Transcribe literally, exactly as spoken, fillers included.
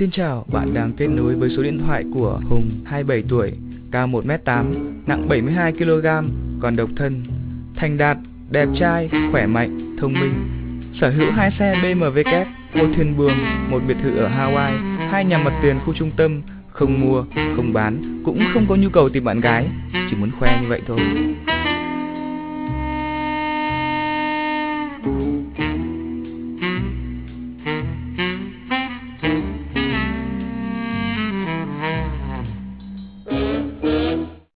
Xin chào, bạn đang kết nối với số điện thoại của Hùng, hai mươi bảy tuổi, cao một mét tám, nặng bảy mươi hai ki lô gam, còn độc thân, thành đạt, đẹp trai, khỏe mạnh, thông minh, sở hữu hai xe bê em vê kép, một thuyền buồm, một biệt thự ở Hawaii, hai nhà mặt tiền khu trung tâm, không mua, không bán, cũng không có nhu cầu tìm bạn gái, chỉ muốn khoe như vậy thôi.